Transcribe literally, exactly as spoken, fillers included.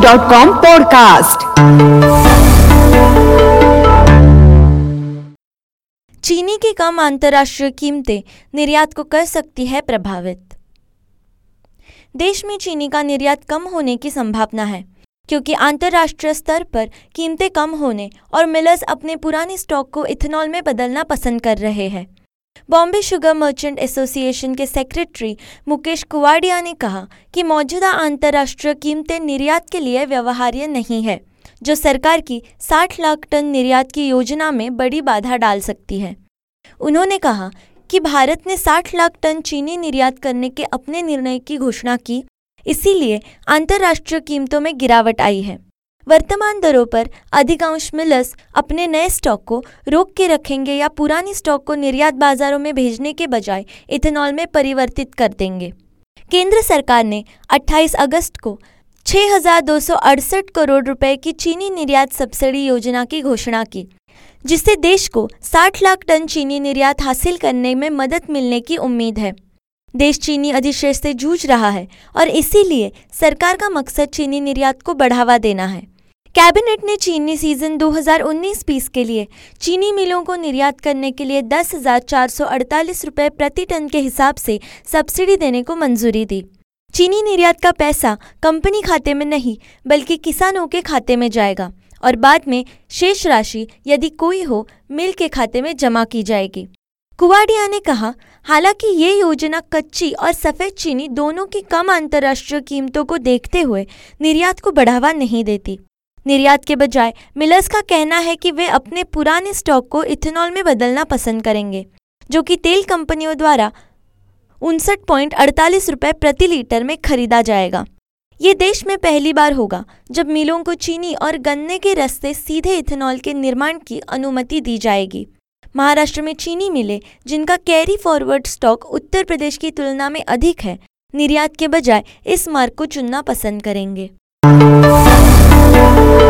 Dot com podcast. चीनी की कम अंतर्राष्ट्रीय कीमतें निर्यात को कर सकती है प्रभावित। देश में चीनी का निर्यात कम होने की संभावना है क्योंकि अंतर्राष्ट्रीय स्तर पर कीमतें कम होने और मिलर्स अपने पुराने स्टॉक को इथेनॉल में बदलना पसंद कर रहे हैं। बॉम्बे शुगर मर्चेंट एसोसिएशन के सेक्रेटरी मुकेश कुवाडिया ने कहा कि मौजूदा अंतर्राष्ट्रीय कीमतें निर्यात के लिए व्यवहार्य नहीं है, जो सरकार की साठ लाख टन निर्यात की योजना में बड़ी बाधा डाल सकती है। उन्होंने कहा कि भारत ने साठ लाख टन चीनी निर्यात करने के अपने निर्णय की घोषणा की, इसीलिए अंतर्राष्ट्रीय कीमतों में गिरावट आई है। वर्तमान दरों पर अधिकांश मिलर्स अपने नए स्टॉक को रोक के रखेंगे या पुरानी स्टॉक को निर्यात बाजारों में भेजने के बजाय इथेनॉल में परिवर्तित कर देंगे। केंद्र सरकार ने अट्ठाईस अगस्त को छह हज़ार दो सौ अड़सठ करोड़ रुपए की चीनी निर्यात सब्सिडी योजना की घोषणा की, जिससे देश को साठ लाख टन चीनी निर्यात हासिल करने में मदद मिलने की उम्मीद है। देश चीनी अधिशेष से जूझ रहा है और इसीलिए सरकार का मकसद चीनी निर्यात को बढ़ावा देना है। कैबिनेट ने चीनी सीजन दो हज़ार उन्नीस बीस के लिए चीनी मिलों को निर्यात करने के लिए दस हज़ार चार सौ अड़तालीस रुपये प्रति टन के हिसाब से सब्सिडी देने को मंजूरी दी। चीनी निर्यात का पैसा कंपनी खाते में नहीं बल्कि किसानों के खाते में जाएगा और बाद में शेष राशि यदि कोई हो मिल के खाते में जमा की जाएगी। कुवाडिया ने कहा, हालांकि ये योजना कच्ची और सफ़ेद चीनी दोनों की कम अंतर्राष्ट्रीय कीमतों को देखते हुए निर्यात को बढ़ावा नहीं देती। निर्यात के बजाय मिलर्स का कहना है कि वे अपने पुराने स्टॉक को इथेनॉल में बदलना पसंद करेंगे, जो कि तेल कंपनियों द्वारा उनसठ पॉइंट अड़तालीस रुपये प्रति लीटर में खरीदा जाएगा। ये देश में पहली बार होगा जब मिलों को चीनी और गन्ने के रस से सीधे इथेनॉल के निर्माण की अनुमति दी जाएगी। महाराष्ट्र में चीनी मिलें जिनका carry forward stock Uttar Pradesh की तुलना में अधिक है, निर्यात के बजाय इस मार्ग को चुनना पसंद करेंगे।